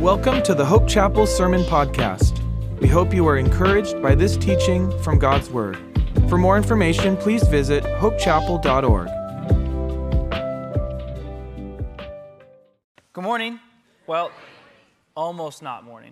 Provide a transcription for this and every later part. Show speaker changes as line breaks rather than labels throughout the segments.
Welcome to the Hope Chapel Sermon Podcast. We hope you are encouraged by this teaching from God's Word. For more information, please visit hopechapel.org.
Good morning. Well, almost not morning.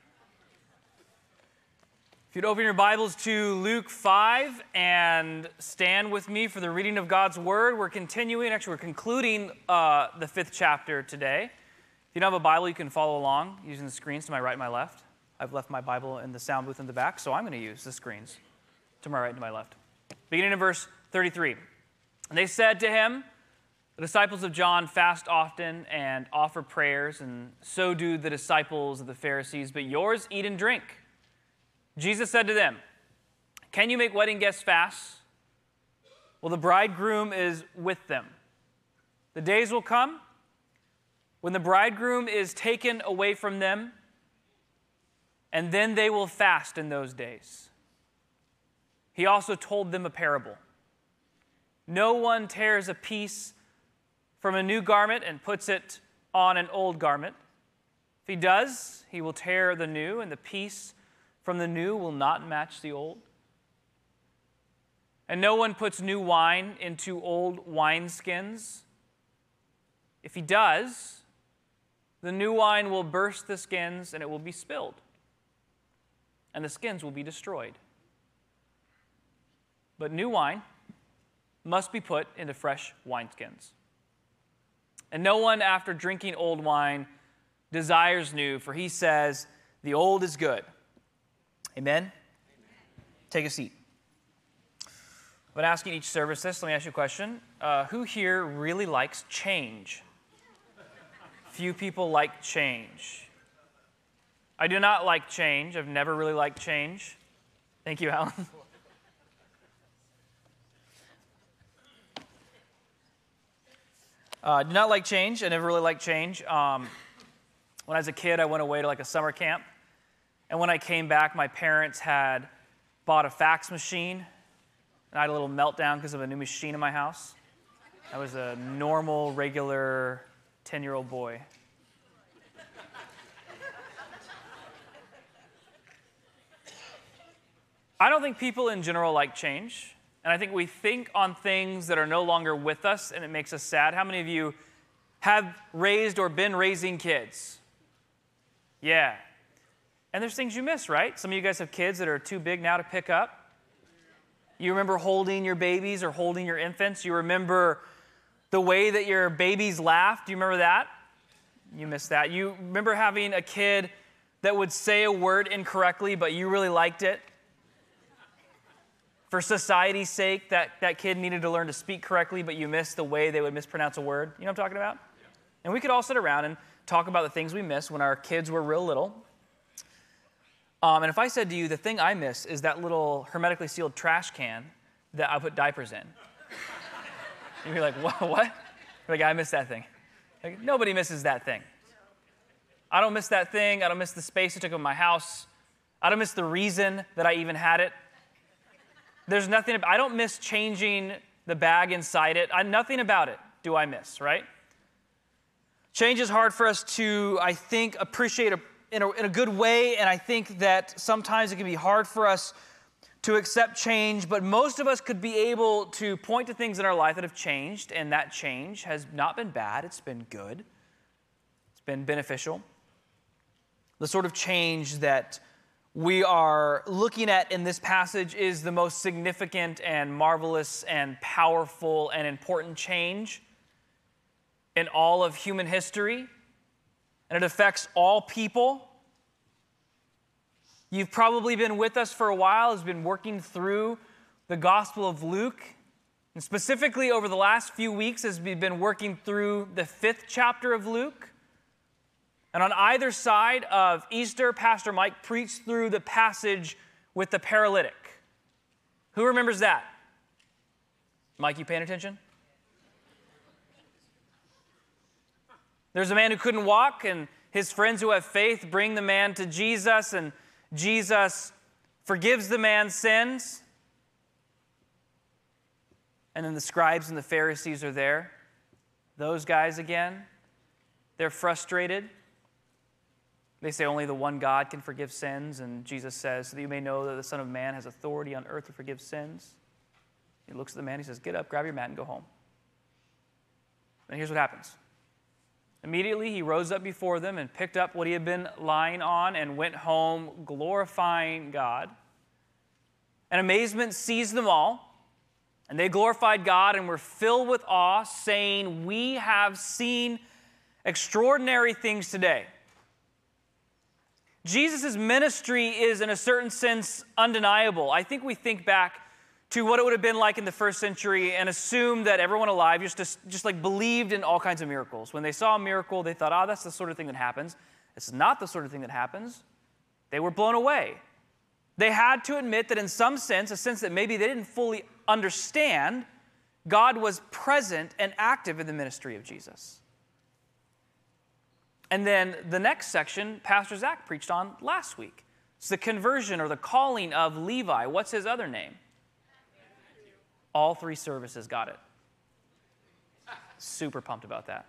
If you'd open your Bibles to Luke 5 and stand with me for the reading of God's Word. We're concluding the 5th chapter today. If you don't have a Bible, you can follow along using the screens to my right and my left. I've left my Bible in the sound booth in the back, so I'm going to use the screens to my right and to my left. Beginning in verse 33. And they said to him, the disciples of John fast often and offer prayers, and so do the disciples of the Pharisees, but yours eat and drink. Jesus said to them, can you make wedding guests fast? Well, the bridegroom is with them. The days will come when the bridegroom is taken away from them, and then they will fast in those days. He also told them a parable. No one tears a piece from a new garment and puts it on an old garment. If he does, he will tear the new, and the piece from the new will not match the old. And no one puts new wine into old wineskins. If he does, the new wine will burst the skins, and it will be spilled, and the skins will be destroyed. But new wine must be put into fresh wineskins. And no one, after drinking old wine, desires new, for he says, the old is good. Amen? Take a seat. I've been asking each service this. Let me ask you a question. Who here really likes change? Few people like change. I do not like change. I've never really liked change. Thank you, Alan. Do not like change. I never really liked change. When I was a kid, I went away to like a summer camp. And when I came back, my parents had bought a fax machine. And I had a little meltdown because of a new machine in my house. I was a normal, regular 10-year-old boy. I don't think people in general like change. And I think we think on things that are no longer with us, and it makes us sad. How many of you have raised or been raising kids? Yeah. And there's things you miss, right? Some of you guys have kids that are too big now to pick up. You remember holding your babies or holding your infants. You remember the way that your babies laughed. Do you remember that? You miss that. You remember having a kid that would say a word incorrectly, but you really liked it. For society's sake, that kid needed to learn to speak correctly, but you missed the way they would mispronounce a word. You know what I'm talking about? Yeah. And we could all sit around and talk about the things we missed when our kids were real little. And if I said to you, the thing I miss is that little hermetically sealed trash can that I put diapers in. You'd be like, what? You're like, I miss that thing. Like, nobody misses that thing. I don't miss that thing. I don't miss the space it took in my house. I don't miss the reason that I even had it. There's nothing, I don't miss changing the bag inside it. Nothing about it do I miss, right? Change is hard for us to, I think, appreciate in a good way, and I think that sometimes it can be hard for us to accept change, but most of us could be able to point to things in our life that have changed, and that change has not been bad, it's been good. It's been beneficial. The sort of change that we are looking at in this passage is the most significant and marvelous and powerful and important change in all of human history, and it affects all people. You've probably been with us for a while, has been working through the Gospel of Luke, and specifically over the last few weeks as we've been working through the 5th chapter of Luke. And on either side of Easter, Pastor Mike preached through the passage with the paralytic. Who remembers that? Mike, you paying attention? There's a man who couldn't walk, and his friends who have faith bring the man to Jesus, and Jesus forgives the man's sins. And then the scribes and the Pharisees are there. Those guys again, they're frustrated. They say only the one God can forgive sins, and Jesus says, so that you may know that the Son of Man has authority on earth to forgive sins. He looks at the man, he says, get up, grab your mat, and go home. And here's what happens. Immediately he rose up before them and picked up what he had been lying on and went home, glorifying God. And amazement seized them all, and they glorified God and were filled with awe, saying, we have seen extraordinary things today. Jesus' ministry is, in a certain sense, undeniable. I think we think back to what it would have been like in the first century and assume that everyone alive just like believed in all kinds of miracles. When they saw a miracle, they thought, oh, that's the sort of thing that happens. It's not the sort of thing that happens. They were blown away. They had to admit that in some sense, a sense that maybe they didn't fully understand, God was present and active in the ministry of Jesus. And then the next section, Pastor Zach preached on last week. It's the conversion or the calling of Levi. What's his other name? All three services got it. Super pumped about that.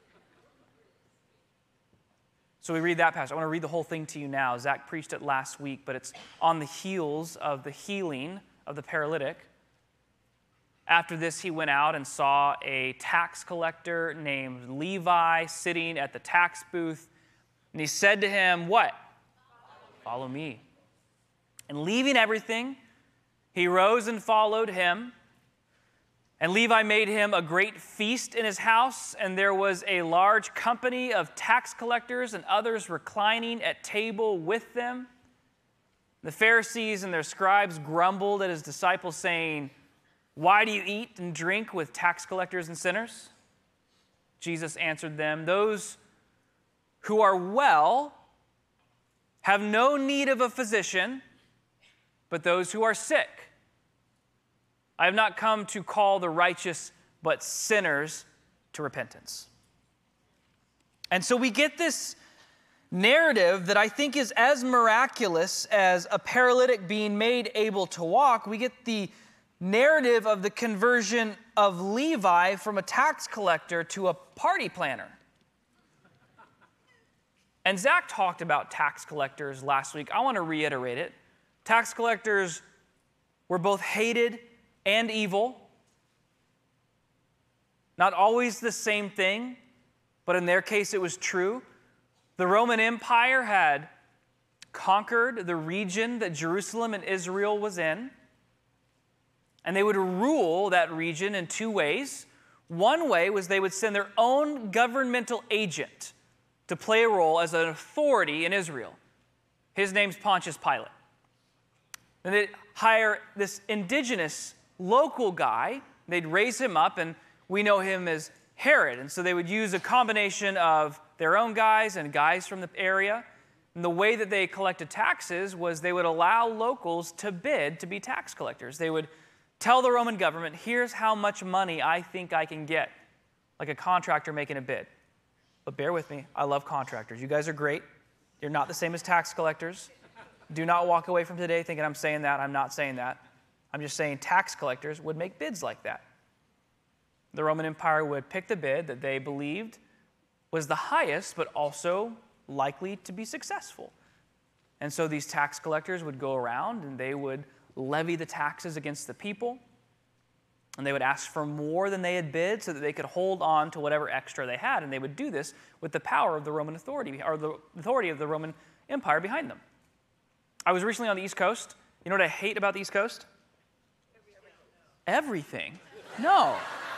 So we read that passage. I want to read the whole thing to you now. Zach preached it last week, but it's on the heels of the healing of the paralytic. After this, he went out and saw a tax collector named Levi sitting at the tax booth. And he said to him, what? Follow me. And leaving everything, he rose and followed him. And Levi made him a great feast in his house, and there was a large company of tax collectors and others reclining at table with them. The Pharisees and their scribes grumbled at his disciples, saying, why do you eat and drink with tax collectors and sinners? Jesus answered them, those who are well have no need of a physician, but those who are sick. I have not come to call the righteous, but sinners to repentance. And so we get this narrative that I think is as miraculous as a paralytic being made able to walk. We get the narrative of the conversion of Levi from a tax collector to a party planner. And Zach talked about tax collectors last week. I want to reiterate it. Tax collectors were both hated and evil. Not always the same thing, but in their case it was true. The Roman Empire had conquered the region that Jerusalem and Israel was in. And they would rule that region in two ways. One way was they would send their own governmental agent to play a role as an authority in Israel. His name's Pontius Pilate. And they'd hire this indigenous local guy. They'd raise him up, and we know him as Herod. And so they would use a combination of their own guys and guys from the area. And the way that they collected taxes was they would allow locals to bid to be tax collectors. They would tell the Roman government, here's how much money I think I can get, like a contractor making a bid. But bear with me, I love contractors. You guys are great. You're not the same as tax collectors. Do not walk away from today thinking I'm saying that. I'm not saying that. I'm just saying tax collectors would make bids like that. The Roman Empire would pick the bid that they believed was the highest, but also likely to be successful. And so these tax collectors would go around and they would levy the taxes against the people, and they would ask for more than they had bid so that they could hold on to whatever extra they had, and they would do this with the power of the Roman authority, or the authority of the Roman Empire behind them. I was recently on the East Coast. You know what I hate about the East Coast? Everything. No.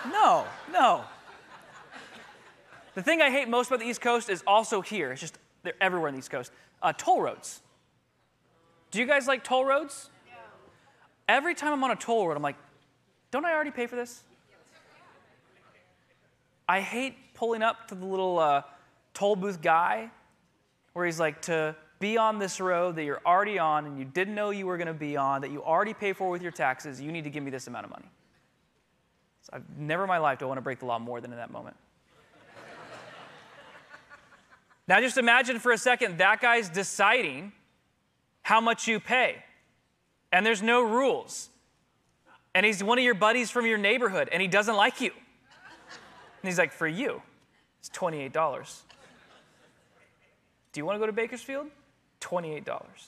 The thing I hate most about the East Coast is also here. It's just, they're everywhere on the East Coast. Toll roads. Do you guys like toll roads? Every time I'm on a toll road, I'm like, don't I already pay for this? I hate pulling up to the little toll booth guy where he's like, to be on this road that you're already on and you didn't know you were going to be on, that you already pay for with your taxes, you need to give me this amount of money. So I've never in my life do I want to break the law more than in that moment. Now just imagine for a second that guy's deciding how much you pay. And there's no rules. And he's one of your buddies from your neighborhood, and he doesn't like you. And he's like, for you, it's $28. Do you want to go to Bakersfield? $28.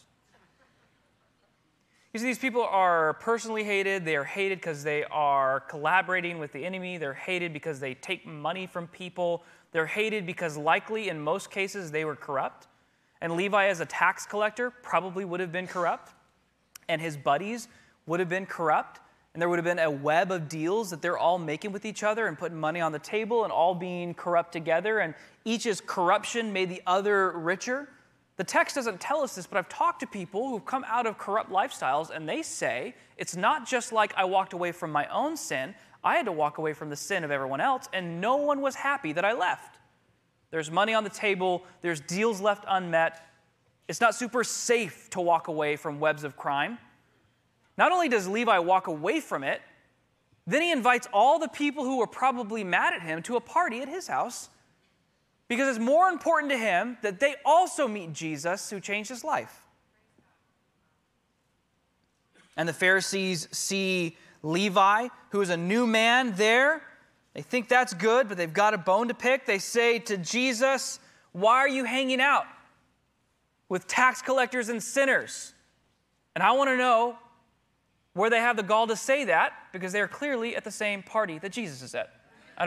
You see, these people are personally hated. They are hated because they are collaborating with the enemy. They're hated because they take money from people. They're hated because likely, in most cases, they were corrupt. And Levi, as a tax collector, probably would have been corrupt. And his buddies would have been corrupt. And there would have been a web of deals that they're all making with each other and putting money on the table and all being corrupt together. And each's corruption made the other richer. The text doesn't tell us this, but I've talked to people who've come out of corrupt lifestyles, and they say, it's not just like I walked away from my own sin. I had to walk away from the sin of everyone else, and no one was happy that I left. There's money on the table. There's deals left unmet. It's not super safe to walk away from webs of crime. Not only does Levi walk away from it, then he invites all the people who were probably mad at him to a party at his house, because it's more important to him that they also meet Jesus, who changed his life. And the Pharisees see Levi, who is a new man there. They think that's good, but they've got a bone to pick. They say to Jesus, why are you hanging out with tax collectors and sinners? And I want to know where they have the gall to say that, because they are clearly at the same party that Jesus is at.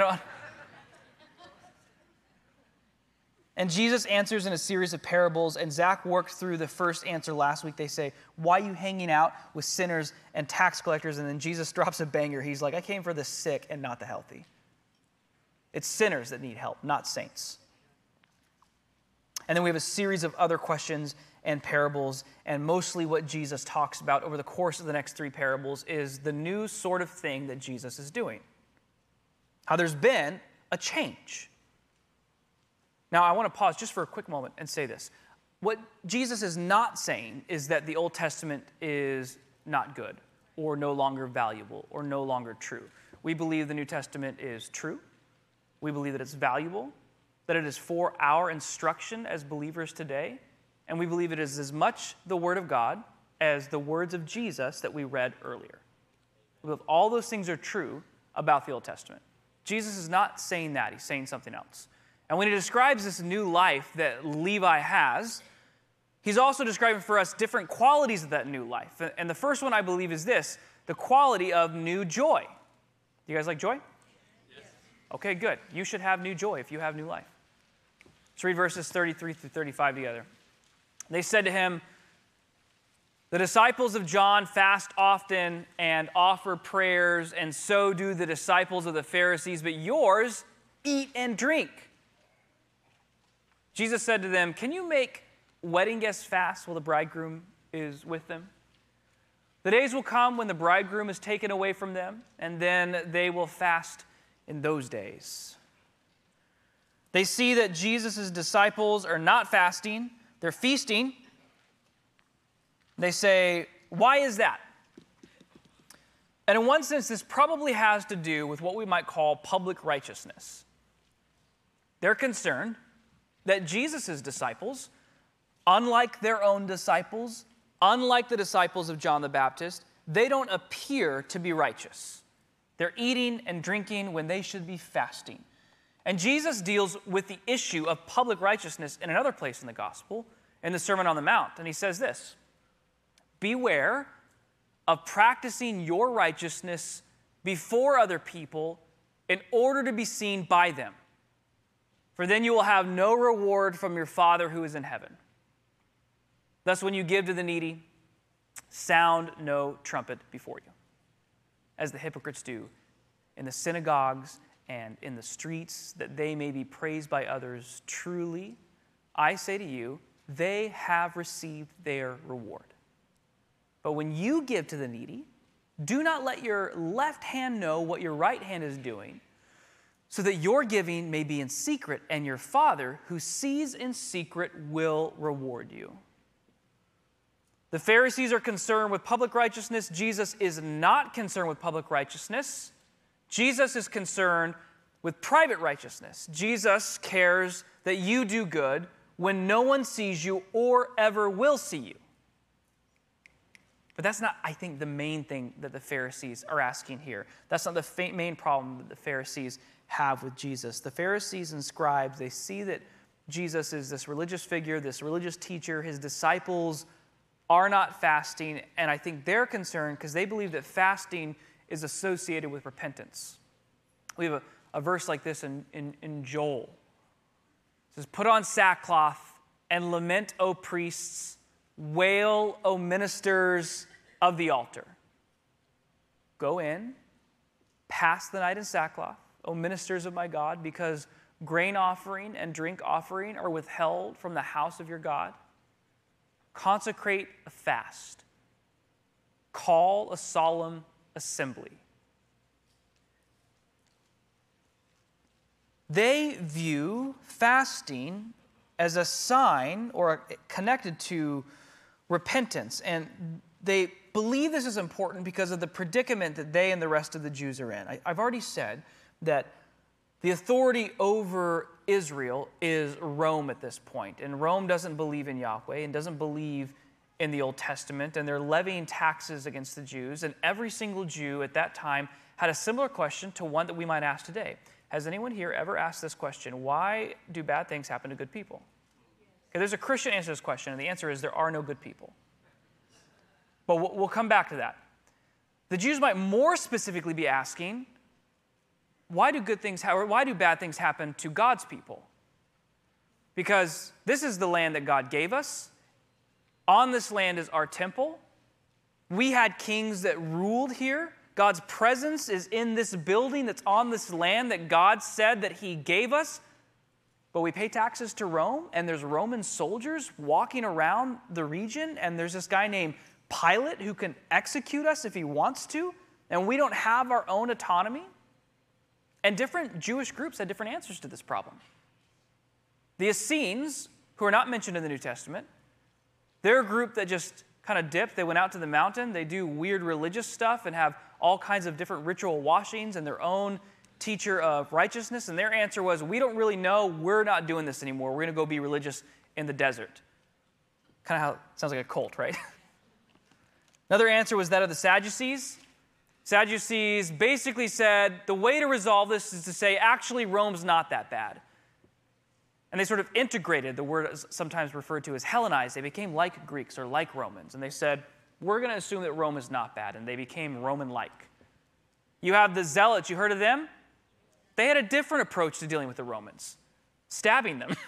And Jesus answers in a series of parables, and Zach worked through the first answer last week. They say, why are you hanging out with sinners and tax collectors? And then Jesus drops a banger. He's like, I came for the sick and not the healthy. It's sinners that need help, not saints. And then we have a series of other questions and parables, and mostly what Jesus talks about over the course of the next 3 parables is the new sort of thing that Jesus is doing. How there's been a change. Now, I want to pause just for a quick moment and say this. What Jesus is not saying is that the Old Testament is not good or no longer valuable or no longer true. We believe the New Testament is true. We believe that it's valuable, that it is for our instruction as believers today, and we believe it is as much the Word of God as the words of Jesus that we read earlier. We believe all those things are true about the Old Testament. Jesus is not saying that. He's saying something else. And when he describes this new life that Levi has, he's also describing for us different qualities of that new life. And the first one, I believe, is this, the quality of new joy. You guys like joy? Yes. Okay, good. You should have new joy if you have new life. Let's read verses 33 through 35 together. They said to him, the disciples of John fast often and offer prayers, and so do the disciples of the Pharisees, but yours eat and drink. Jesus said to them, can you make wedding guests fast while the bridegroom is with them? The days will come when the bridegroom is taken away from them, and then they will fast in those days. They see that Jesus' disciples are not fasting, they're feasting. They say, why is that? And in one sense, this probably has to do with what we might call public righteousness. They're concerned that Jesus' disciples, unlike their own disciples, unlike the disciples of John the Baptist, they don't appear to be righteous. They're eating and drinking when they should be fasting. And Jesus deals with the issue of public righteousness in another place in the gospel, in the Sermon on the Mount. And he says this, beware of practicing your righteousness before other people in order to be seen by them. For then you will have no reward from your Father who is in heaven. Thus, when you give to the needy, sound no trumpet before you, as the hypocrites do in the synagogues and in the streets, that they may be praised by others. Truly, I say to you, they have received their reward. But when you give to the needy, do not let your left hand know what your right hand is doing, so that your giving may be in secret, and your Father, who sees in secret, will reward you. The Pharisees are concerned with public righteousness. Jesus is not concerned with public righteousness. Jesus is concerned with private righteousness. Jesus cares that you do good when no one sees you or ever will see you. But that's not, I think, the main thing that the Pharisees are asking here. That's not the main problem that the Pharisees have with Jesus. The Pharisees and scribes, they see that Jesus is this religious figure, this religious teacher. His disciples are not fasting, and I think they're concerned because they believe that fasting is associated with repentance. We have a verse like this in Joel. It says, "Put on sackcloth and lament, O priests, wail, O ministers of the altar." Go in, pass the night in sackcloth, O ministers of my God, because grain offering and drink offering are withheld from the house of your God. Consecrate a fast. Call a solemn assembly. They view fasting as a sign or connected to repentance. And they believe this is important because of the predicament that they and the rest of the Jews are in. I've already said that the authority over Israel is Rome at this point. And Rome doesn't believe in Yahweh and doesn't believe in the Old Testament. And they're levying taxes against the Jews. And every single Jew at that time had a similar question to one that we might ask today. Has anyone here ever asked this question? Why do bad things happen to good people? Okay, there's a Christian answer to this question, and the answer is there are no good people. But we'll come back to that. The Jews might more specifically be asking, why do bad things happen to God's people? Because this is the land that God gave us. On this land is our temple. We had kings that ruled here. God's presence is in this building that's on this land that God said that he gave us. But we pay taxes to Rome, and there's Roman soldiers walking around the region, and there's this guy named Pilate who can execute us if he wants to, and we don't have our own autonomy. And different Jewish groups had different answers to this problem. The Essenes, who are not mentioned in the New Testament, they're a group that just kind of dipped. They went out to the mountain. They do weird religious stuff and have all kinds of different ritual washings and their own teacher of righteousness. And their answer was, we don't really know. We're not doing this anymore. We're going to go be religious in the desert. Kind of how it sounds like a cult, right? Another answer was that of the Sadducees. Sadducees basically said, the way to resolve this is to say, actually, Rome's not that bad. And they sort of integrated, the word is sometimes referred to as Hellenized. They became like Greeks or like Romans. And they said, we're going to assume that Rome is not bad. And they became Roman-like. You have the Zealots. You heard of them? They had a different approach to dealing with the Romans. Stabbing them.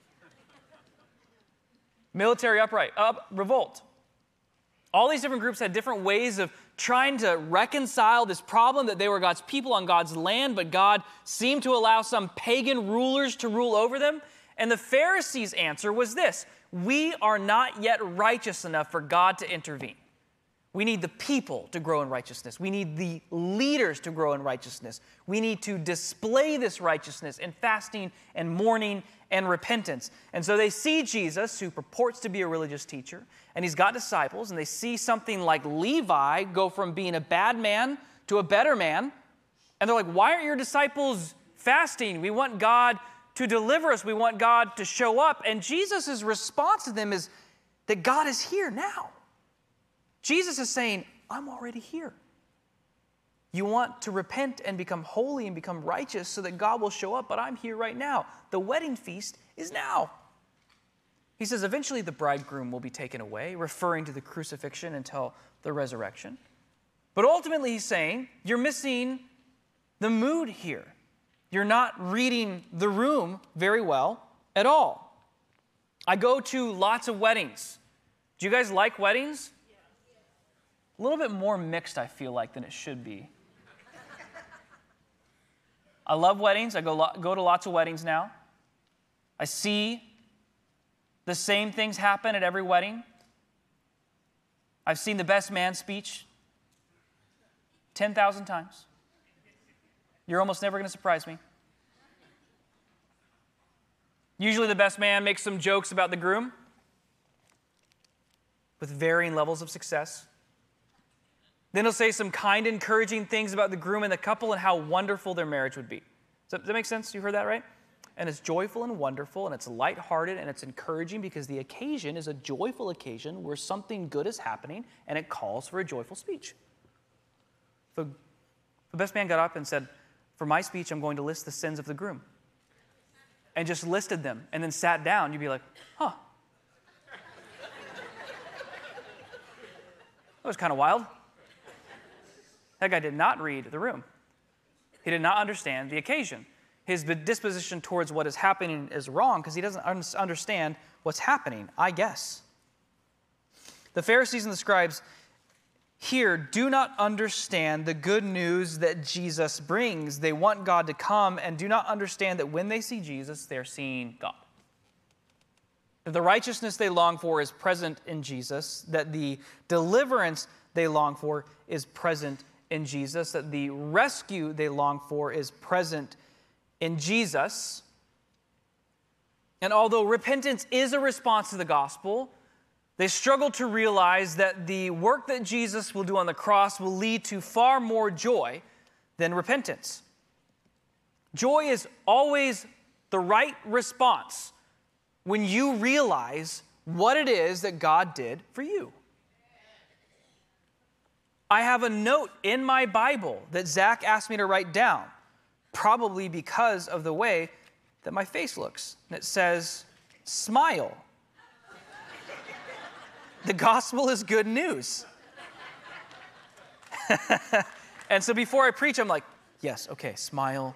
Military revolt. All these different groups had different ways of trying to reconcile this problem that they were God's people on God's land, but God seemed to allow some pagan rulers to rule over them. And the Pharisees' answer was this: we are not yet righteous enough for God to intervene. We need the people to grow in righteousness. We need the leaders to grow in righteousness. We need to display this righteousness in fasting and mourning and repentance. And so they see Jesus, who purports to be a religious teacher, and he's got disciples, and they see something like Levi go from being a bad man to a better man. And they're like, why aren't your disciples fasting? We want God to deliver us. We want God to show up. And Jesus' response to them is that God is here now. Jesus is saying, I'm already here. You want to repent and become holy and become righteous so that God will show up, but I'm here right now. The wedding feast is now. He says eventually the bridegroom will be taken away, referring to the crucifixion until the resurrection. But ultimately he's saying, you're missing the mood here. You're not reading the room very well at all. I go to lots of weddings. Do you guys like weddings? A little bit more mixed, I feel like, than it should be. I love weddings. I go to lots of weddings now. I see the same things happen at every wedding. I've seen the best man speech 10,000 times. You're almost never going to surprise me. Usually the best man makes some jokes about the groom with varying levels of success. Then he'll say some kind, encouraging things about the groom and the couple and how wonderful their marriage would be. Does that make sense? You heard that, right? And it's joyful and wonderful, and it's lighthearted, and it's encouraging because the occasion is a joyful occasion where something good is happening, and it calls for a joyful speech. The best man got up and said, for my speech, I'm going to list the sins of the groom. and just listed them and then sat down, you'd be like, huh. That was kind of wild. That guy did not read the room. He did not understand the occasion. His disposition towards what is happening is wrong because he doesn't understand what's happening, I guess. The Pharisees and the scribes here do not understand the good news that Jesus brings. They want God to come and do not understand that when they see Jesus, they're seeing God. That the righteousness they long for is present in Jesus, that the deliverance they long for is present in Jesus, that the rescue they long for is present in Jesus. And although repentance is a response to the gospel, they struggle to realize that the work that Jesus will do on the cross will lead to far more joy than repentance. Joy is always the right response when you realize what it is that God did for you. I have a note in my Bible that Zach asked me to write down, probably because of the way that my face looks. And it says, smile. The gospel is good news. And so before I preach, I'm like, yes, okay, smile.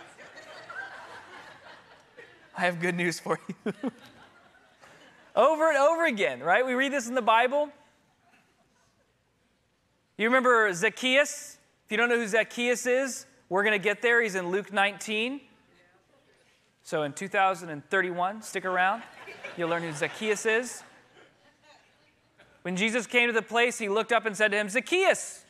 I have good news for you. Over and over again, right? We read this in the Bible. You remember Zacchaeus? If you don't know who Zacchaeus is, we're going to get there. He's in Luke 19. So in 2031, stick around. You'll learn who Zacchaeus is. When Jesus came to the place, he looked up and said to him, Zacchaeus,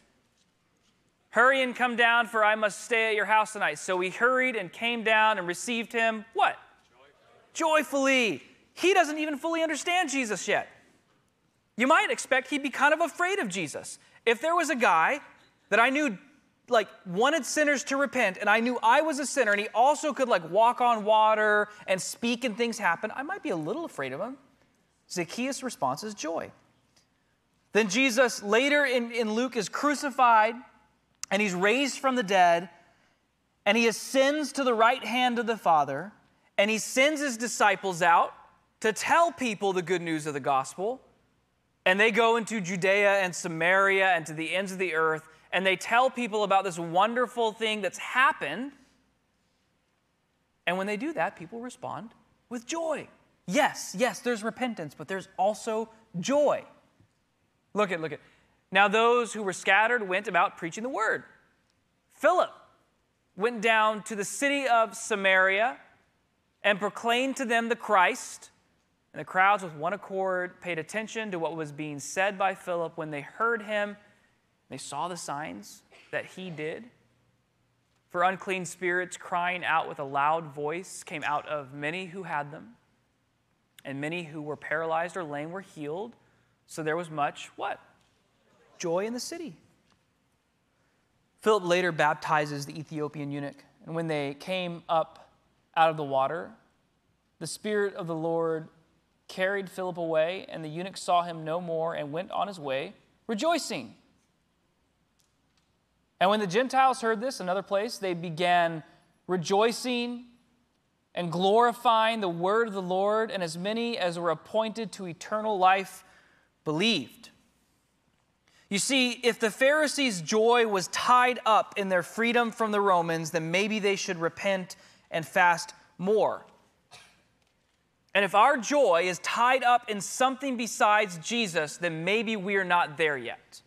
hurry and come down, for I must stay at your house tonight. So he hurried and came down and received him, what? Joyfully. He doesn't even fully understand Jesus yet. You might expect he'd be kind of afraid of Jesus. If there was a guy that I knew wanted sinners to repent, and I knew I was a sinner, and he also could walk on water and speak and things happen, I might be a little afraid of him. Zacchaeus' response is joy. Then Jesus later in Luke is crucified, and he's raised from the dead, and he ascends to the right hand of the Father, and he sends his disciples out to tell people the good news of the gospel. And they go into Judea and Samaria and to the ends of the earth, and they tell people about this wonderful thing that's happened. And when they do that, people respond with joy. Yes, there's repentance, but there's also joy. Look at. Now those who were scattered went about preaching the word. Philip went down to the city of Samaria and proclaimed to them the Christ. And the crowds with one accord paid attention to what was being said by Philip when they heard him. They saw the signs that he did. For unclean spirits crying out with a loud voice came out of many who had them. And many who were paralyzed or lame were healed. So there was much, what? Joy in the city. Philip later baptizes the Ethiopian eunuch. And when they came up out of the water, the Spirit of the Lord carried Philip away, and the eunuch saw him no more and went on his way, rejoicing. And when the Gentiles heard this, another place, they began rejoicing and glorifying the word of the Lord, and as many as were appointed to eternal life believed. You see, if the Pharisees' joy was tied up in their freedom from the Romans, then maybe they should repent and fast more. And if our joy is tied up in something besides Jesus, then maybe we are not there yet.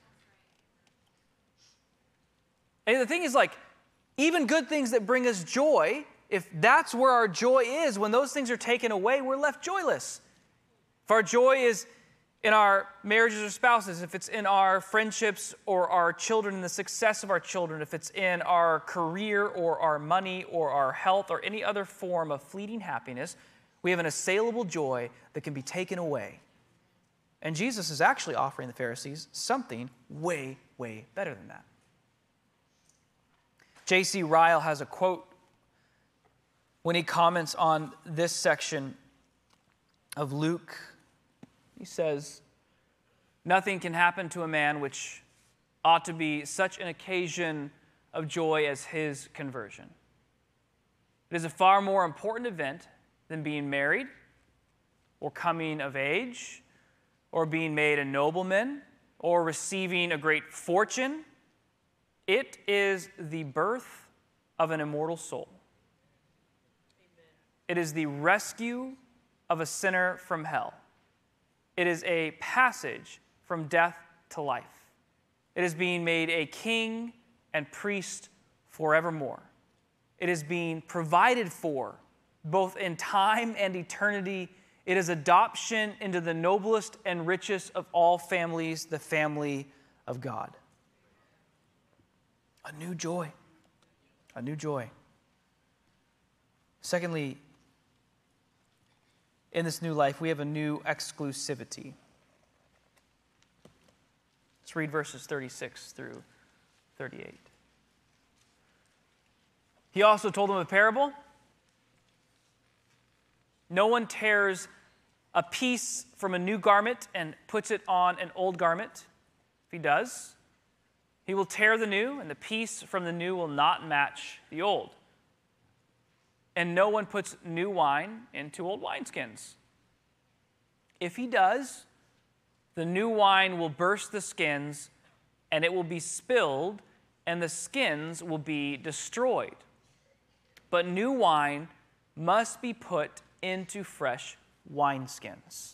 And the thing is, even good things that bring us joy, if that's where our joy is, when those things are taken away, we're left joyless. If our joy is in our marriages or spouses, if it's in our friendships or our children and the success of our children, if it's in our career or our money or our health or any other form of fleeting happiness, we have an assailable joy that can be taken away. And Jesus is actually offering the Pharisees something way, way better than that. J.C. Ryle has a quote when he comments on this section of Luke. He says, "Nothing can happen to a man which ought to be such an occasion of joy as his conversion. It is a far more important event than being married or coming of age or being made a nobleman or receiving a great fortune. It is the birth of an immortal soul. It is the rescue of a sinner from hell. It is a passage from death to life. It is being made a king and priest forevermore. It is being provided for both in time and eternity. It is adoption into the noblest and richest of all families, the family of God. A new joy. A new joy. Secondly, in this new life, we have a new exclusivity. Let's read verses 36 through 38. He also told them a parable. No one tears a piece from a new garment and puts it on an old garment. If he does, he will tear the new, and the piece from the new will not match the old. And no one puts new wine into old wineskins. If he does, the new wine will burst the skins, and it will be spilled, and the skins will be destroyed. But new wine must be put into fresh wineskins.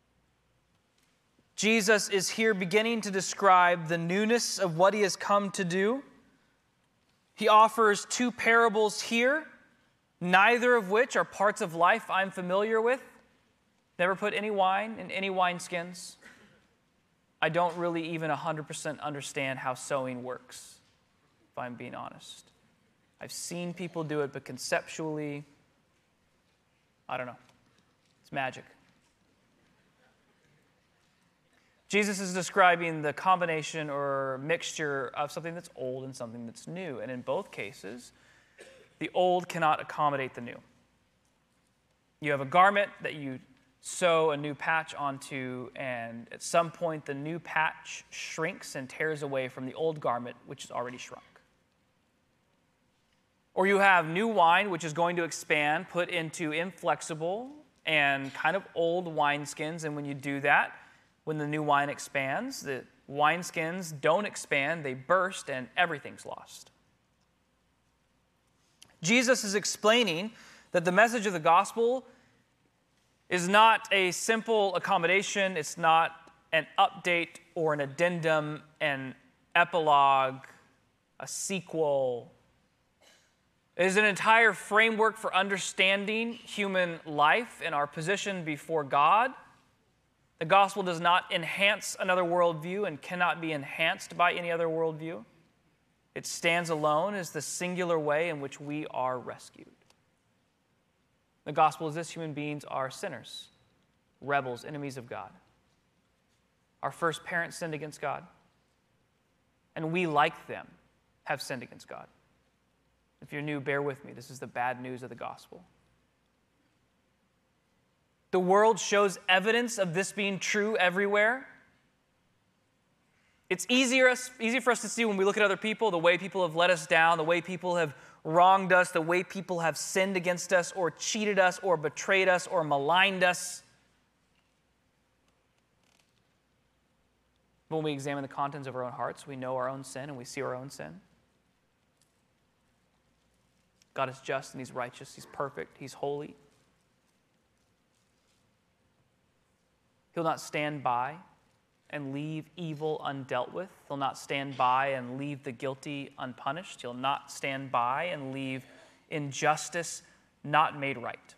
Jesus is here beginning to describe the newness of what he has come to do. He offers two parables here, neither of which are parts of life I'm familiar with. Never put any wine in any wineskins. I don't really even 100% understand how sewing works, if I'm being honest. I've seen people do it, but conceptually, I don't know. It's magic. Jesus is describing the combination or mixture of something that's old and something that's new. And in both cases, the old cannot accommodate the new. You have a garment that you sew a new patch onto, and at some point the new patch shrinks and tears away from the old garment, which is already shrunk. Or you have new wine, which is going to expand, put into inflexible and kind of old wineskins, and when you do that, when the new wine expands, the wineskins don't expand, they burst, and everything's lost. Jesus is explaining that the message of the gospel is not a simple accommodation. It's not an update or an addendum, an epilogue, a sequel. It is an entire framework for understanding human life and our position before God. The gospel does not enhance another worldview and cannot be enhanced by any other worldview. It stands alone as the singular way in which we are rescued. The gospel is this: human beings are sinners, rebels, enemies of God. Our first parents sinned against God, and we, like them, have sinned against God. If you're new, bear with me. This is the bad news of the gospel. The world shows evidence of this being true everywhere. It's easy for us to see when we look at other people, the way people have let us down, the way people have wronged us, the way people have sinned against us or cheated us or betrayed us or maligned us. But when we examine the contents of our own hearts, we know our own sin and we see our own sin. God is just and he's righteous, he's perfect, he's holy. He'll not stand by and leave evil undealt with. He'll not stand by and leave the guilty unpunished. He'll not stand by and leave injustice not made right.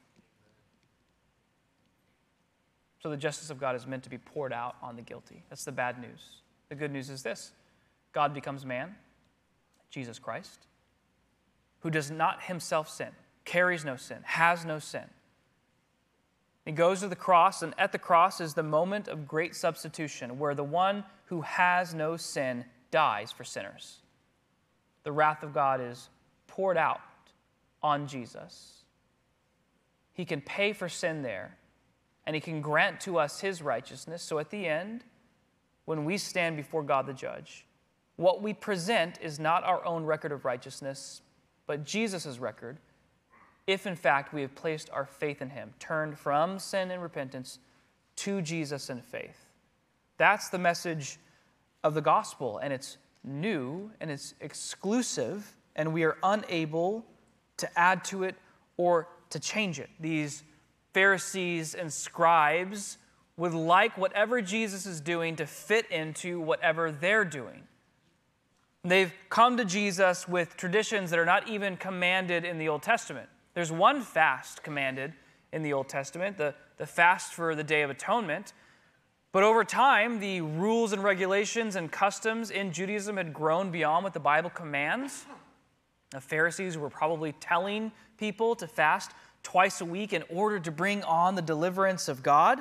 So the justice of God is meant to be poured out on the guilty. That's the bad news. The good news is this: God becomes man, Jesus Christ, who does not himself sin, carries no sin, has no sin. He goes to the cross, and at the cross is the moment of great substitution, where the one who has no sin dies for sinners. The wrath of God is poured out on Jesus. He can pay for sin there, and he can grant to us his righteousness. So at the end, when we stand before God the judge, what we present is not our own record of righteousness, but Jesus' record, if in fact we have placed our faith in him, turned from sin and repentance to Jesus in faith. That's the message of the gospel, and it's new and it's exclusive, and we are unable to add to it or to change it. These Pharisees and scribes would like whatever Jesus is doing to fit into whatever they're doing. They've come to Jesus with traditions that are not even commanded in the Old Testament. There's one fast commanded in the Old Testament, the fast for the Day of Atonement. But over time, the rules and regulations and customs in Judaism had grown beyond what the Bible commands. The Pharisees were probably telling people to fast twice a week in order to bring on the deliverance of God.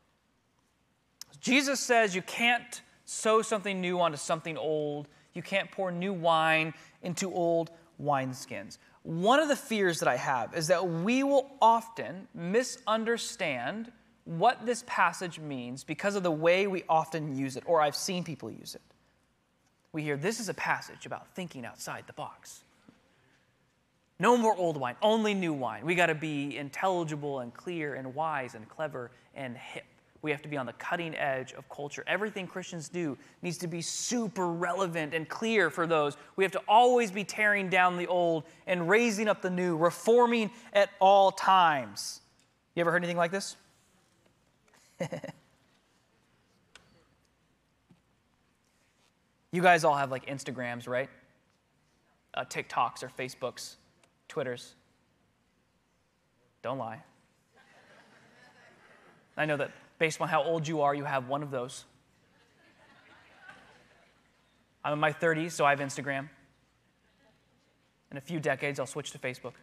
Jesus says you can't sew something new onto something old. You can't pour new wine into old wineskins. One of the fears that I have is that we will often misunderstand what this passage means because of the way we often use it, or I've seen people use it. We hear this is a passage about thinking outside the box. No more old wine, only new wine. We got to be intelligible and clear and wise and clever and hip. We have to be on the cutting edge of culture. Everything Christians do needs to be super relevant and clear for those. We have to always be tearing down the old and raising up the new, reforming at all times. You ever heard anything like this? You guys all have like Instagrams, right? TikToks or Facebooks, Twitters. Don't lie. I know that based on how old you are, you have one of those. I'm in my 30s, so I have Instagram. In a few decades, I'll switch to Facebook.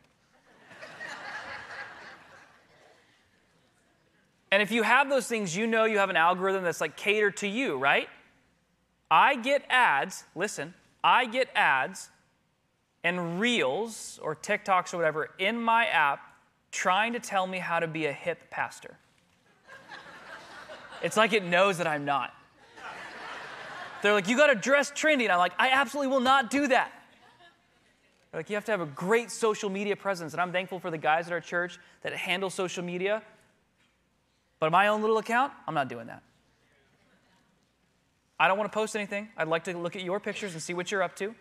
And if you have those things, you know you have an algorithm that's like catered to you, right? I get ads, listen, I get ads and reels or TikToks or whatever in my app trying to tell me how to be a hip pastor. It's like it knows that I'm not. They're like, you got to dress trendy. And I'm like, I absolutely will not do that. They're like, you have to have a great social media presence. And I'm thankful for the guys at our church that handle social media. But my own little account, I'm not doing that. I don't want to post anything. I'd like to look at your pictures and see what you're up to.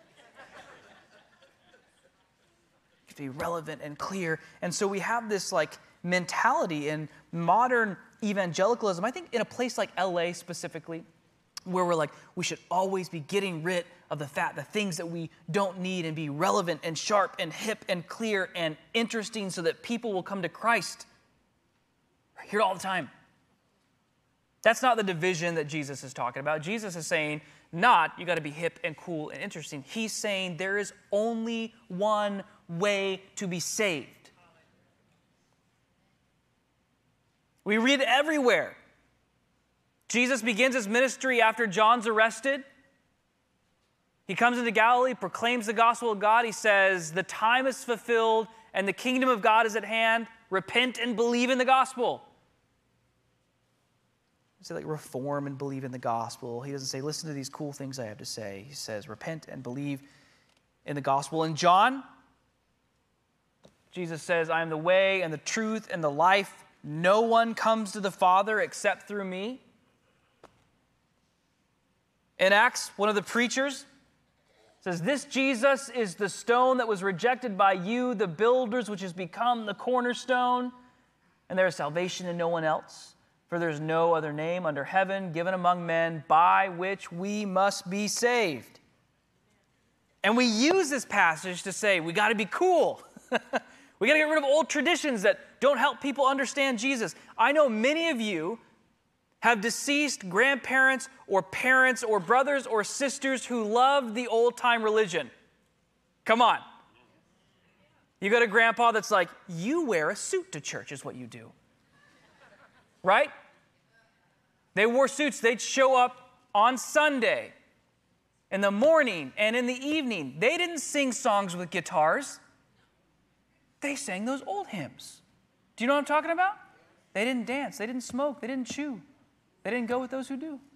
To be relevant and clear. And so we have this like mentality in modern evangelicalism, I think in a place like LA specifically, where we're like, we should always be getting rid of the things that we don't need, and be relevant and sharp and hip and clear and interesting so that people will come to Christ. I hear it all the time. That's not the division that Jesus is talking about. Jesus is saying, not you got to be hip and cool and interesting. He's saying there is only one way to be saved. We read it everywhere. Jesus begins his ministry after John's arrested. He comes into Galilee, proclaims the gospel of God. He says, the time is fulfilled and the kingdom of God is at hand. Repent and believe in the gospel. He doesn't say like reform and believe in the gospel. He doesn't say, listen to these cool things I have to say. He says, repent and believe in the gospel. In John, Jesus says, I am the way and the truth and the life. No one comes to the Father except through me. In Acts, one of the preachers says, this Jesus is the stone that was rejected by you, the builders, which has become the cornerstone. And there is salvation in no one else, for there is no other name under heaven given among men by which we must be saved. And we use this passage to say, we got to be cool. We got to get rid of old traditions that don't help people understand Jesus. I know many of you have deceased grandparents or parents or brothers or sisters who loved the old-time religion. Come on. You got a grandpa that's like, you wear a suit to church is what you do. Right? They wore suits. They'd show up on Sunday in the morning and in the evening. They didn't sing songs with guitars. They sang those old hymns. Do you know what I'm talking about? They didn't dance. They didn't smoke. They didn't chew. They didn't go with those who do.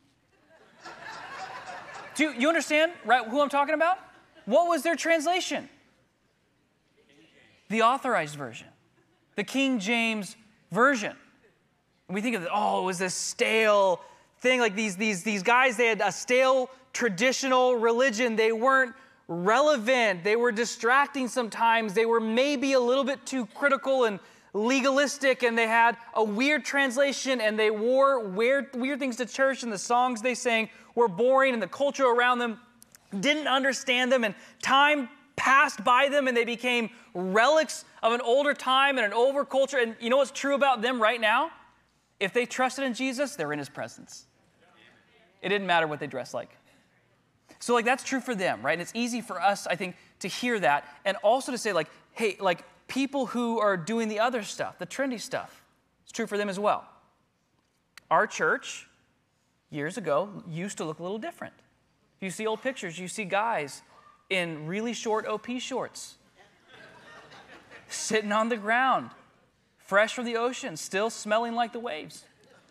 Do you understand, right, who I'm talking about? What was their translation? the Authorized Version, the King James Version. And we think of, it was this stale thing. Like these guys, they had a stale traditional religion. They weren't relevant. They were distracting sometimes. They were maybe a little bit too critical and legalistic, and they had a weird translation, and they wore weird things to church, and the songs they sang were boring, and the culture around them didn't understand them, and time passed by them, and they became relics of an older time and an older culture. And you know what's true about them right now? If they trusted in Jesus, they're in his presence. It didn't matter what they dressed like. So like that's true for them, right? And it's easy for us, I think, to hear that, and also to say like, hey, like people who are doing the other stuff, the trendy stuff, it's true for them as well. Our church, years ago, used to look a little different. If you see old pictures, you see guys in really short OP shorts, sitting on the ground, fresh from the ocean, still smelling like the waves.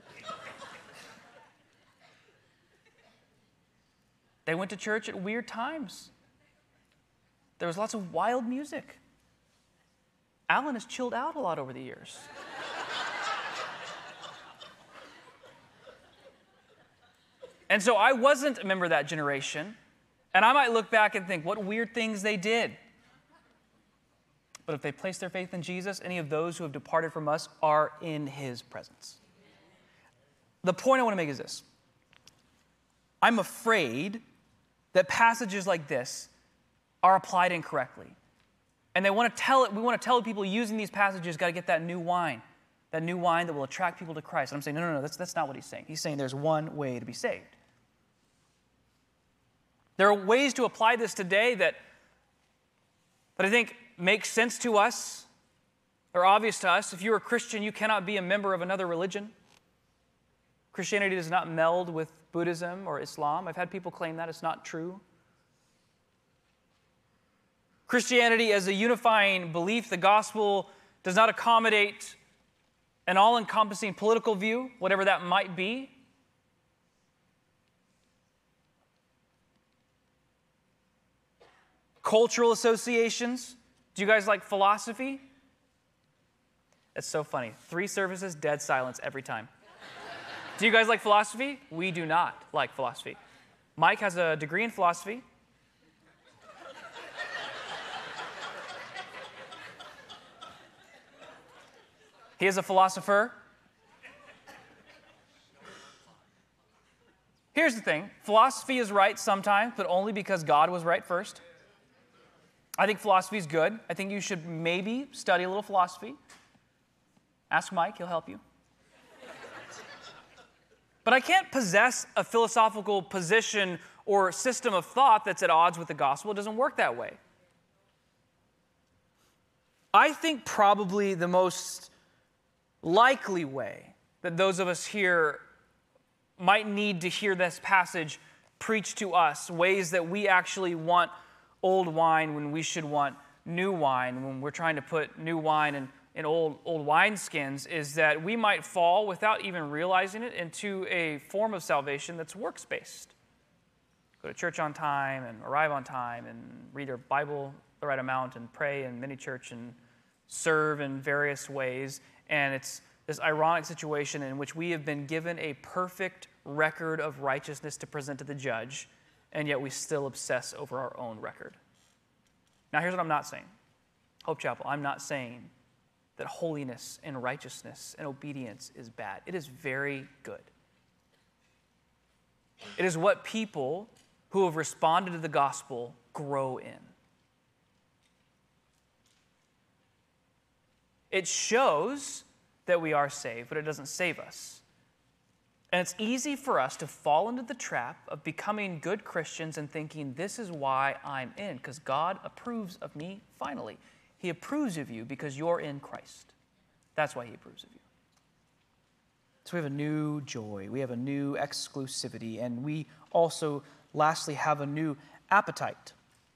They went to church at weird times. There was lots of wild music. Alan has chilled out a lot over the years. And so I wasn't a member of that generation, and I might look back and think, what weird things they did. But if they place their faith in Jesus, any of those who have departed from us are in his presence. The point I want to make is this. I'm afraid that passages like this are applied incorrectly. And we want to tell people using these passages, got to get that new wine that will attract people to Christ. And I'm saying, no, that's not what he's saying. He's saying there's one way to be saved. There are ways to apply this today that I think make sense to us, or obvious to us. If you're a Christian, you cannot be a member of another religion. Christianity does not meld with Buddhism or Islam. I've had people claim that. It's not true. Christianity as a unifying belief, the gospel does not accommodate an all-encompassing political view, whatever that might be. Cultural associations. Do you guys like philosophy? That's so funny. 3 services, dead silence every time. Do you guys like philosophy? We do not like philosophy. Mike has a degree in philosophy. He is a philosopher. Here's the thing. Philosophy is right sometimes, but only because God was right first. I think philosophy is good. I think you should maybe study a little philosophy. Ask Mike, he'll help you. But I can't possess a philosophical position or system of thought that's at odds with the gospel. It doesn't work that way. I think probably the most likely way that those of us here might need to hear this passage preached to us, ways that we actually want old wine when we should want new wine, when we're trying to put new wine in old wineskins, is that we might fall, without even realizing it, into a form of salvation that's works-based. Go to church on time and arrive on time and read your Bible the right amount and pray in mini church and serve in various ways. And it's this ironic situation in which we have been given a perfect record of righteousness to present to the judge, and yet we still obsess over our own record. Now, here's what I'm not saying. Hope Chapel, I'm not saying that holiness and righteousness and obedience is bad. It is very good. It is what people who have responded to the gospel grow in. It shows that we are saved, but it doesn't save us. And it's easy for us to fall into the trap of becoming good Christians and thinking, this is why I'm in, because God approves of me finally. He approves of you because you're in Christ. That's why he approves of you. So we have a new joy. We have a new exclusivity. And we also, lastly, have a new appetite.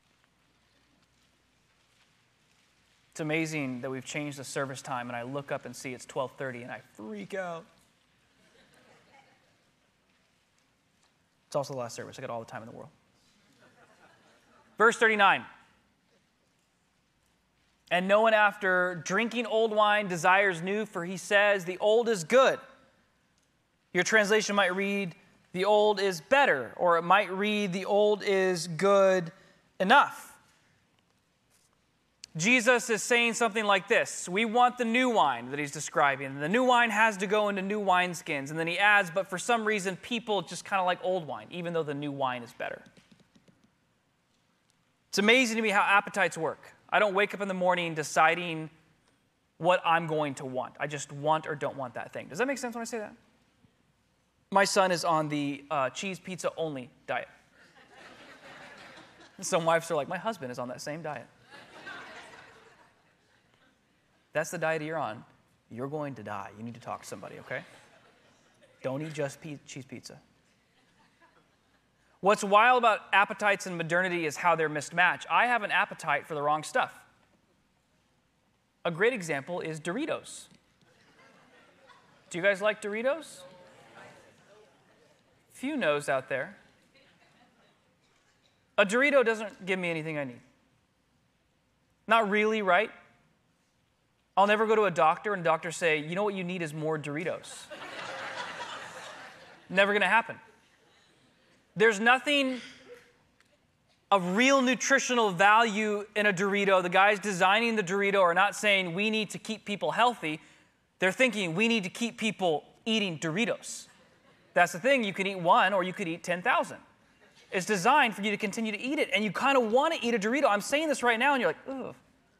It's amazing that we've changed the service time, and I look up and see it's 12:30, and I freak out. It's also the last service. I got all the time in the world. Verse 39. And no one after drinking old wine desires new, for he says, the old is good. Your translation might read, the old is better, or it might read, the old is good enough. Jesus is saying something like this. We want the new wine that he's describing. The new wine has to go into new wineskins. And then he adds, but for some reason, people just kind of like old wine, even though the new wine is better. It's amazing to me how appetites work. I don't wake up in the morning deciding what I'm going to want. I just want or don't want that thing. Does that make sense when I say that? My son is on the cheese pizza only diet. Some wives are like, my husband is on that same diet. That's the diet you're on. You're going to die. You need to talk to somebody, okay? Don't eat just cheese pizza. What's wild about appetites and modernity is how they're mismatched. I have an appetite for the wrong stuff. A great example is Doritos. Do you guys like Doritos? Few no's out there. A Dorito doesn't give me anything I need. Not really, right? I'll never go to a doctor and the doctor say, you know what you need is more Doritos. Never going to happen. There's nothing of real nutritional value in a Dorito. The guys designing the Dorito are not saying we need to keep people healthy. They're thinking we need to keep people eating Doritos. That's the thing. You can eat one or you could eat 10,000. It's designed for you to continue to eat it, and you kind of want to eat a Dorito. I'm saying this right now, and you're like, ugh.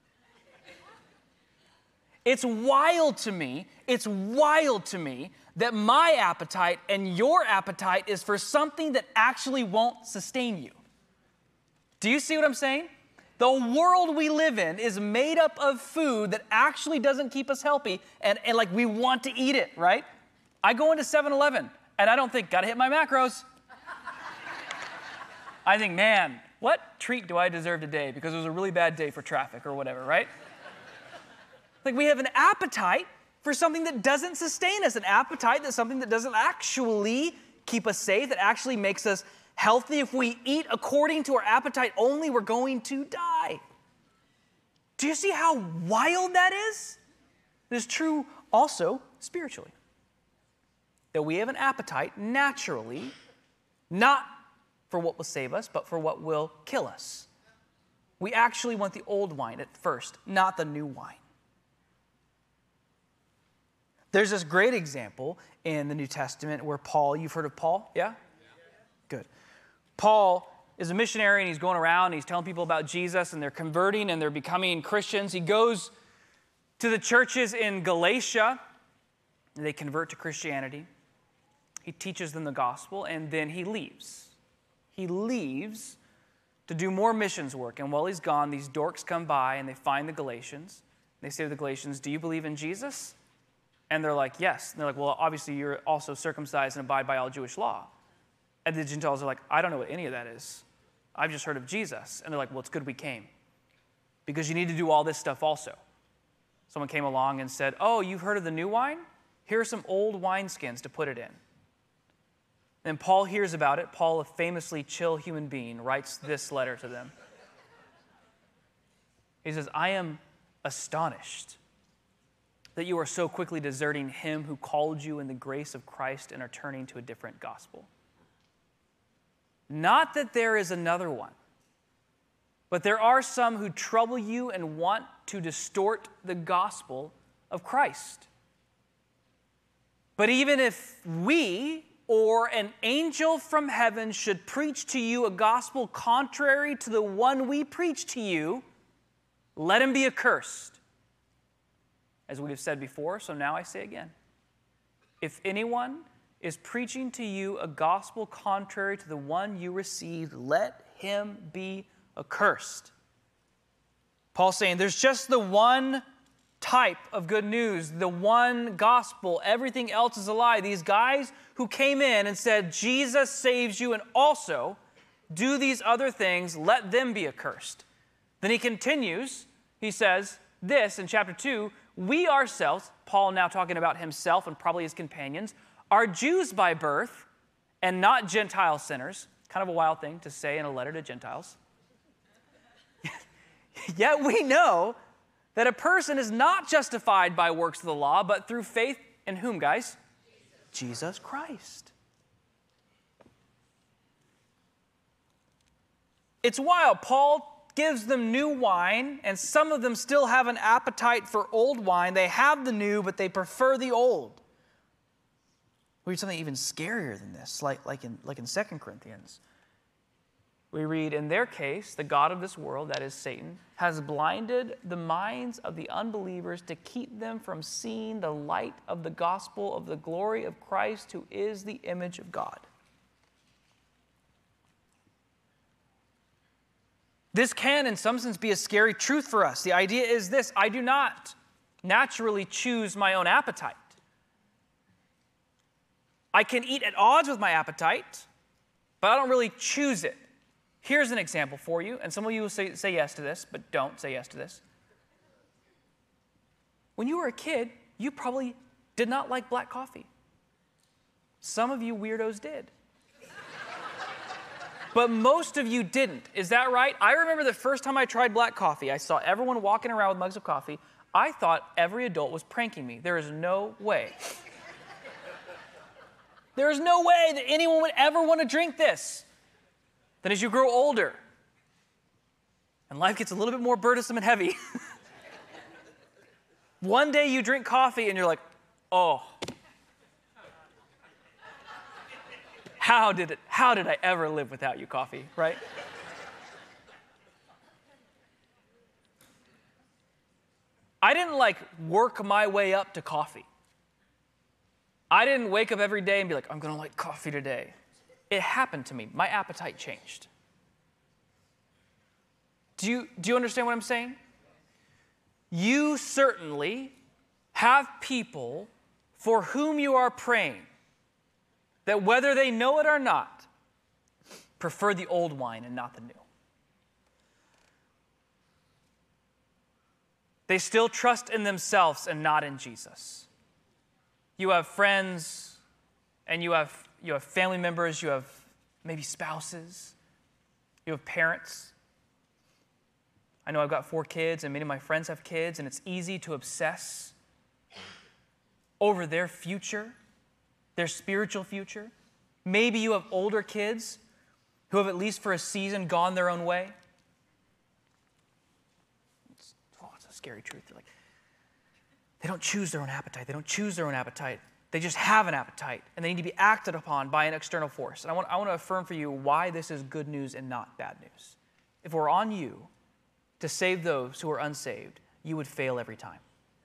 It's wild to me that my appetite and your appetite is for something that actually won't sustain you. Do you see what I'm saying? The world we live in is made up of food that actually doesn't keep us healthy, and like we want to eat it, right? I go into 7-Eleven, and I don't think, gotta hit my macros. I think, man, what treat do I deserve today? Because it was a really bad day for traffic or whatever, right? Like we have an appetite for something that doesn't sustain us, an appetite that's something that doesn't actually keep us safe, that actually makes us healthy. If we eat according to our appetite only, we're going to die. Do you see how wild that is? It is true also spiritually. That we have an appetite naturally, not for what will save us, but for what will kill us. We actually want the old wine at first, not the new wine. There's this great example in the New Testament where Paul, you've heard of Paul? Yeah? Good. Paul is a missionary and he's going around and he's telling people about Jesus and they're converting and they're becoming Christians. He goes to the churches in Galatia and they convert to Christianity. He teaches them the gospel and then he leaves. He leaves to do more missions work. And while he's gone, these dorks come by and they find the Galatians. They say to the Galatians, do you believe in Jesus? And they're like, yes. And they're like, well, obviously you're also circumcised and abide by all Jewish law. And the Gentiles are like, I don't know what any of that is. I've just heard of Jesus. And they're like, well, it's good we came. Because you need to do all this stuff also. Someone came along and said, oh, you've heard of the new wine? Here are some old wineskins to put it in. And Paul hears about it. Paul, a famously chill human being, writes this letter to them. He says, I am astonished that you are so quickly deserting him who called you in the grace of Christ and are turning to a different gospel. Not that there is another one, but there are some who trouble you and want to distort the gospel of Christ. But even if we or an angel from heaven should preach to you a gospel contrary to the one we preach to you, let him be accursed. As we have said before, so now I say again. If anyone is preaching to you a gospel contrary to the one you received, let him be accursed. Paul's saying there's just the one type of good news, the one gospel. Everything else is a lie. These guys who came in and said, Jesus saves you and also do these other things, let them be accursed. Then he continues, he says this in chapter 2, we ourselves, Paul now talking about himself and probably his companions, are Jews by birth and not Gentile sinners. Kind of a wild thing to say in a letter to Gentiles. Yet we know that a person is not justified by works of the law, but through faith in whom, guys? Jesus Christ. It's wild. Paul gives them new wine, and some of them still have an appetite for old wine. They have the new, but they prefer the old. We read something even scarier than this, like in 2 Corinthians. We read, in their case, the god of this world, that is Satan, has blinded the minds of the unbelievers to keep them from seeing the light of the gospel of the glory of Christ, who is the image of God. This can, in some sense, be a scary truth for us. The idea is this: I do not naturally choose my own appetite. I can eat at odds with my appetite, but I don't really choose it. Here's an example for you, and some of you will say yes to this, but don't say yes to this. When you were a kid, you probably did not like black coffee. Some of you weirdos did. But most of you didn't. Is that right? I remember the first time I tried black coffee, I saw everyone walking around with mugs of coffee. I thought every adult was pranking me. There is no way. There is no way that anyone would ever want to drink this. Then as you grow older, and life gets a little bit more burdensome and heavy, one day you drink coffee and you're like, oh, how did I ever live without you, coffee, right? I didn't work my way up to coffee. I didn't wake up every day and be like, I'm going to like coffee today. It happened to me. My appetite changed. Do you understand what I'm saying? You certainly have people for whom you are praying that, whether they know it or not, prefer the old wine and not the new. They still trust in themselves and not in Jesus. You have friends, and you have family members, you have maybe spouses, you have parents. I know I've got 4 kids, and many of my friends have kids, and it's easy to obsess over their future, their spiritual future. Maybe you have older kids who have, at least for a season, gone their own way. It's a scary truth. They don't choose their own appetite. They don't choose their own appetite. They just have an appetite, and they need to be acted upon by an external force. And I want to affirm for you why this is good news and not bad news. If it were on you to save those who are unsaved, you would fail every time.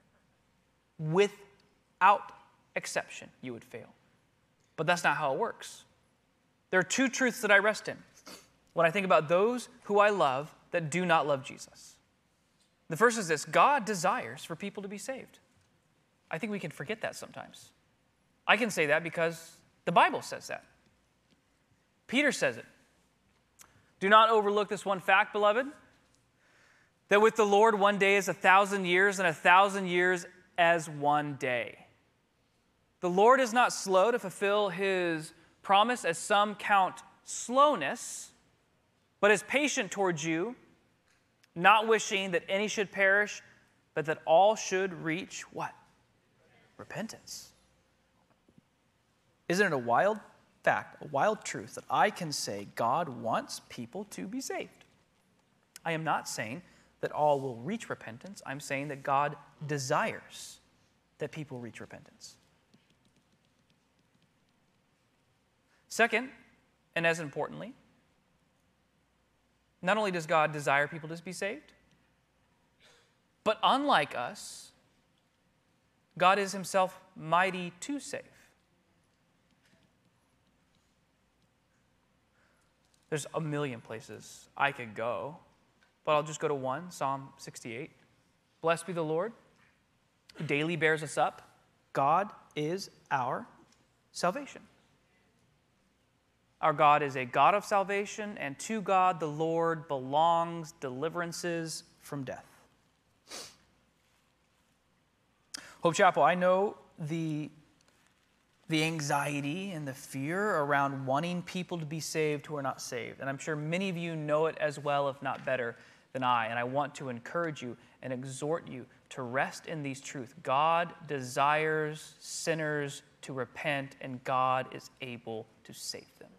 Without exception, you would fail. But that's not how it works. There are 2 truths that I rest in when I think about those who I love that do not love Jesus. The first is this: God desires for people to be saved. I think we can forget that sometimes. I can say that because the Bible says that. Peter says it. Do not overlook this one fact, beloved, that with the Lord 1 day is 1,000 years, and 1,000 years as 1 day. The Lord is not slow to fulfill his promise, as some count slowness, but is patient towards you, not wishing that any should perish, but that all should reach what? Repentance. Isn't it a wild fact, a wild truth, that I can say God wants people to be saved? I am not saying that all will reach repentance. I'm saying that God desires that people reach repentance. Second, and as importantly, not only does God desire people to be saved, but unlike us, God is himself mighty to save. There's a million places I could go, but I'll just go to one, Psalm 68. Blessed be the Lord, who daily bears us up. God is our salvation. Our God is a God of salvation, and to God the Lord belongs deliverances from death. Hope Chapel, I know the anxiety and the fear around wanting people to be saved who are not saved. And I'm sure many of you know it as well, if not better, than I. And I want to encourage you and exhort you to rest in these truths. God desires sinners to repent, and God is able to save them.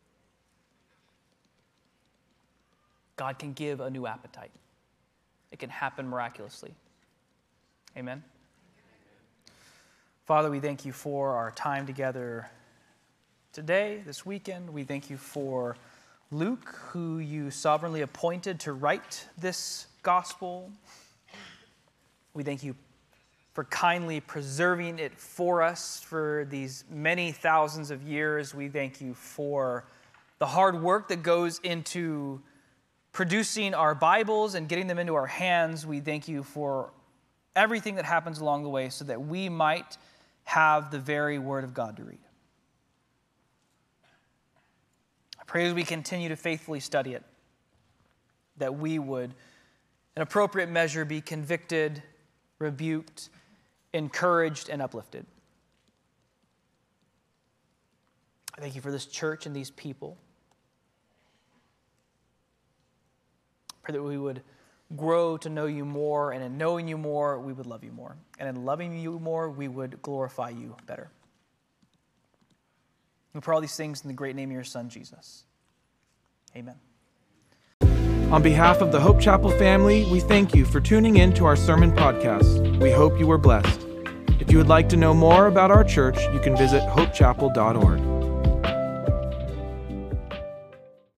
God can give a new appetite. It can happen miraculously. Amen. Father, we thank you for our time together today, this weekend. We thank you for Luke, who you sovereignly appointed to write this gospel. We thank you for kindly preserving it for us for these many thousands of years. We thank you for the hard work that goes into producing our Bibles and getting them into our hands. We thank you for everything that happens along the way so that we might have the very Word of God to read. I pray as we continue to faithfully study it, that we would, in appropriate measure, be convicted, rebuked, encouraged, and uplifted. I thank you for this church and these people. I pray that we would grow to know you more, and in knowing you more, we would love you more. And in loving you more, we would glorify you better. We pray all these things in the great name of your Son, Jesus. Amen.
On behalf of the Hope Chapel family, we thank you for tuning in to our sermon podcast. We hope you were blessed. If you would like to know more about our church, you can visit hopechapel.org.